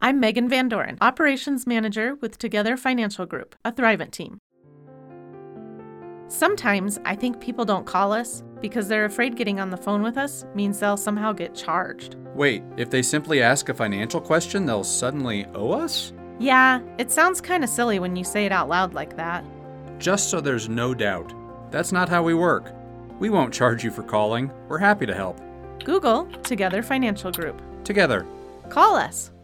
I'm Megan Van Doren, Operations Manager with Together Financial Group, a Thrivent team. Sometimes I think people don't call us because they're afraid getting on the phone with us means they'll somehow get charged. Wait, if they simply ask a financial question, they'll suddenly owe us? Yeah, it sounds kind of silly when you say it out loud like that. Just so there's no doubt, that's not how we work. We won't charge you for calling. We're happy to help. Google Together Financial Group. Together. Call us.